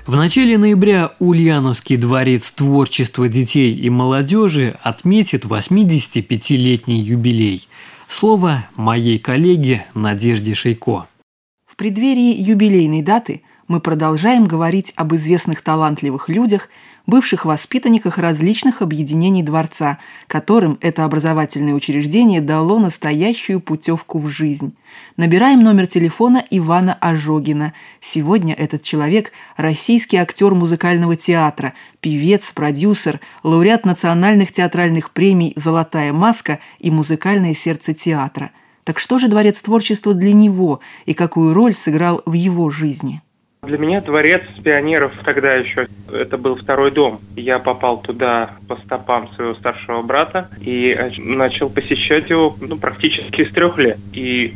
В начале ноября Ульяновский дворец творчества детей и молодежи отметит 85-летний юбилей. Слово моей коллеге Надежде Шейко. В преддверии юбилейной даты мы продолжаем говорить об известных талантливых людях, бывших воспитанниках различных объединений дворца, которым это образовательное учреждение дало настоящую путевку в жизнь. Набираем номер телефона Ивана Ожогина. Сегодня этот человек – российский актер музыкального театра, певец, продюсер, лауреат национальных театральных премий «Золотая маска» и «Музыкальное сердце театра». Так что же Дворец творчества для него и какую роль сыграл в его жизни? Для меня Дворец пионеров тогда еще это был второй дом. Я попал туда по стопам своего старшего брата и начал посещать его практически с 3 лет. И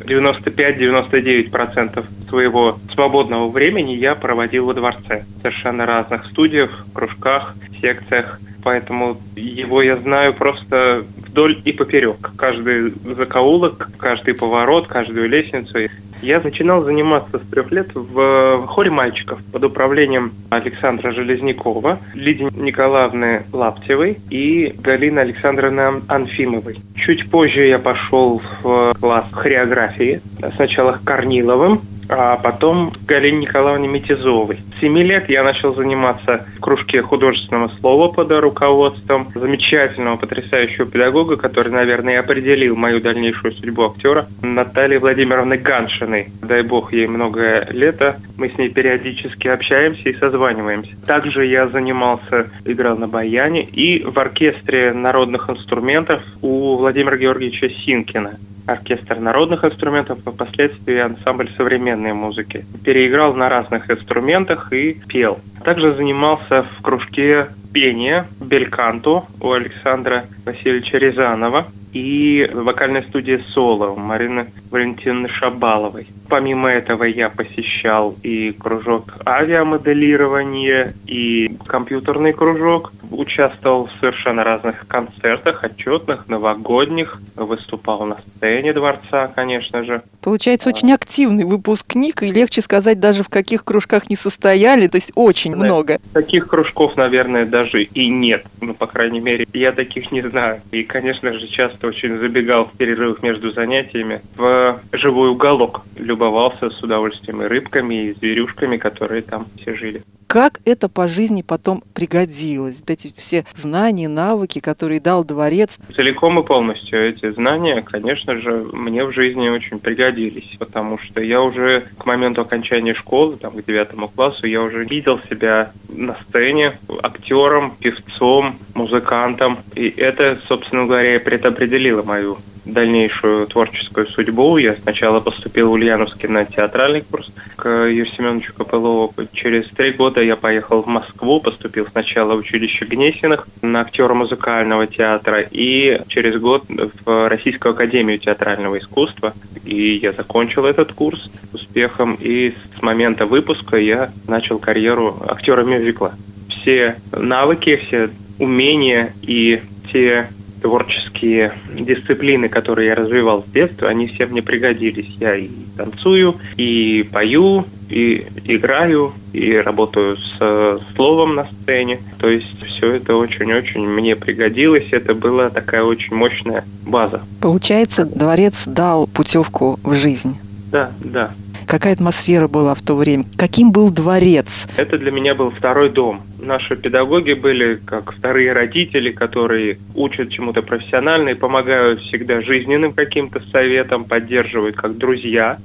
95-99% своего свободного времени я проводил во дворце. В совершенно разных студиях, кружках, секциях. Поэтому его я знаю просто вдоль и поперек. Каждый закоулок, каждый поворот, каждую лестницу. Я начинал заниматься с 3 лет в хоре мальчиков под управлением Александра Железнякова, Лидии Николаевны Лаптевой и Галины Александровны Анфимовой. Чуть позже я пошел в класс хореографии, сначала к Корниловым, а потом к Галине Николаевне Метизовой. С 7 лет я начал заниматься в кружке художественного слова под руководством замечательного, потрясающего педагога, который, наверное, и определил мою дальнейшую судьбу актера, Натальи Владимировны Ганшиной. Дай бог ей многое лето. Мы с ней периодически общаемся и созваниваемся. Также я занимался, играл на баяне и в оркестре народных инструментов у Владимира Георгиевича Синкина. Оркестр народных инструментов, а впоследствии ансамбль современной музыки. Переиграл на разных инструментах и пел. Также занимался в кружке пения бельканто у Александра Васильевича Рязанова и вокальной студии «Соло» у Марины Валентиновны Шабаловой. Помимо этого я посещал и кружок авиамоделирования, и компьютерный кружок. Участвовал в совершенно разных концертах, отчетных, новогодних. Выступал на сцене дворца, конечно же. Получается, очень активный выпускник, и легче сказать, даже в каких кружках не состояли, то есть очень много. Таких кружков, наверное, даже и нет. По крайней мере, я таких не знаю. И, конечно же, часто очень забегал в перерывах между занятиями в живой уголок. Любовался с удовольствием и рыбками, и зверюшками, которые там все жили. Как это по жизни потом пригодилось? Вот эти все знания, навыки, которые дал дворец. Целиком и полностью эти знания, конечно же, мне в жизни очень пригодились, потому что я уже к моменту окончания школы, к 9 классу, я уже видел себя на сцене актером, певцом, музыкантом. И это, собственно говоря, и предопределило мою дальнейшую творческую судьбу. Я сначала поступил в Ульяновский на театральный курс к Юрию Семеновичу Копылову. Через 3 года я поехал в Москву, поступил сначала в училище Гнесиных на актера музыкального театра и через год в Российскую академию театрального искусства. И я закончил этот курс с успехом, и с момента выпуска я начал карьеру актера мюзикла. Все навыки, все умения и те творческие дисциплины, которые я развивал с детства, они все мне пригодились. Я и танцую, и пою, и играю, и работаю с словом на сцене. То есть все это очень-очень мне пригодилось. Это была такая очень мощная база. Получается, дворец дал путевку в жизнь. Да. Какая атмосфера была в то время? Каким был дворец? Это для меня был второй дом. Наши педагоги были как вторые родители, которые учат чему-то профессионально и помогают всегда жизненным каким-то советам, поддерживают как друзья.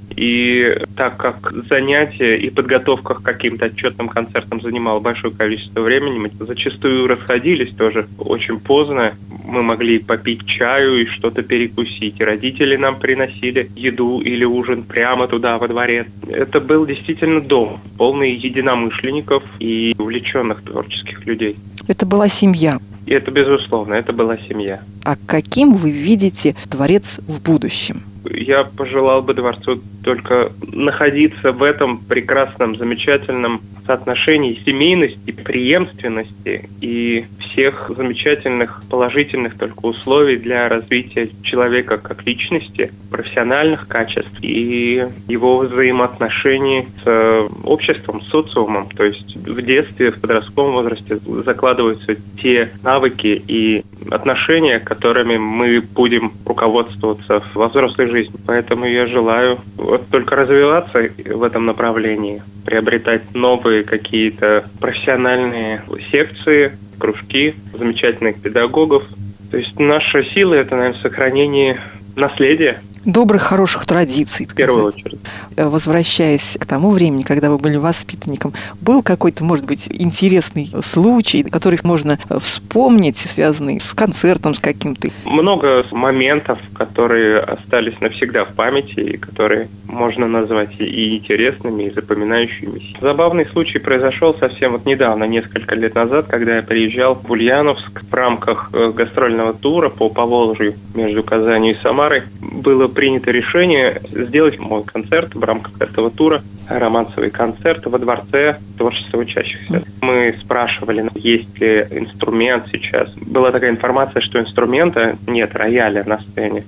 И так как занятия и подготовка к каким-то отчетным концертам занимало большое количество времени, мы зачастую расходились тоже очень поздно. Мы могли попить чаю и что-то перекусить. И родители нам приносили еду или ужин прямо туда, во дворец. Это был действительно дом, полный единомышленников и увлеченных творческих людей. Это была семья. И это, безусловно, это была семья. А каким вы видите дворец в будущем? Я пожелал бы дворцу только находиться в этом прекрасном, замечательном соотношении семейности, преемственности и всех замечательных положительных только условий для развития человека как личности, профессиональных качеств и его взаимоотношений с обществом, с социумом. То есть в детстве, в подростковом возрасте закладываются те навыки и отношения, которыми мы будем руководствоваться во взрослой жизни. Поэтому я желаю только развиваться в этом направлении, приобретать новые какие-то профессиональные секции, кружки, замечательных педагогов. То есть наша сила – это, наверное, сохранение наследия. Добрых, хороших традиций. В первую очередь. Возвращаясь к тому времени, когда вы были воспитанником, был какой-то, может быть, интересный случай, который можно вспомнить, связанный с концертом, с каким-то? Много моментов, которые остались навсегда в памяти, и которые можно назвать и интересными, и запоминающимися. Забавный случай произошел совсем недавно, несколько лет назад, когда я приезжал в Ульяновск в рамках гастрольного тура по Поволжью между Казанью и Самарой. Было принято решение сделать мой концерт в рамках этого тура, романсовый концерт во Дворце творчества учащихся. Мы спрашивали, есть ли инструмент сейчас. Была такая информация, что инструмента нет, рояля на сцене.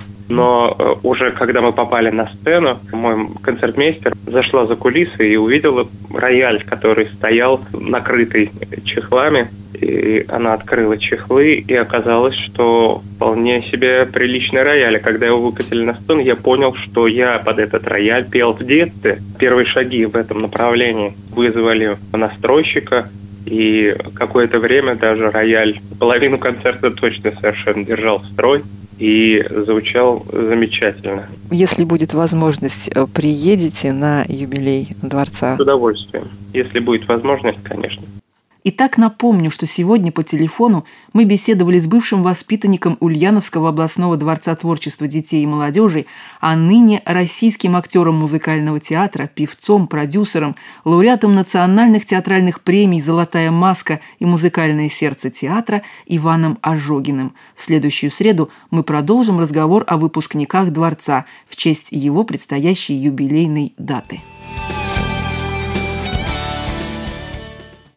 Но уже когда мы попали на сцену, мой концертмейстер зашла за кулисы и увидела рояль, который стоял накрытый чехлами. И она открыла чехлы, и оказалось, что вполне себе приличный рояль. И когда его выкатили на сцену, я понял, что я под этот рояль пел в детстве. Первые шаги в этом направлении вызвали настройщика, и какое-то время даже рояль половину концерта точно совершенно держал строй и звучал замечательно. Если будет возможность, приедете на юбилей Дворца? С удовольствием. Если будет возможность, конечно. Итак, напомню, что сегодня по телефону мы беседовали с бывшим воспитанником Ульяновского областного дворца творчества детей и молодежи, а ныне российским актером музыкального театра, певцом, продюсером, лауреатом национальных театральных премий «Золотая маска» и «Музыкальное сердце театра» Иваном Ожогиным. В следующую среду мы продолжим разговор о выпускниках дворца в честь его предстоящей юбилейной даты.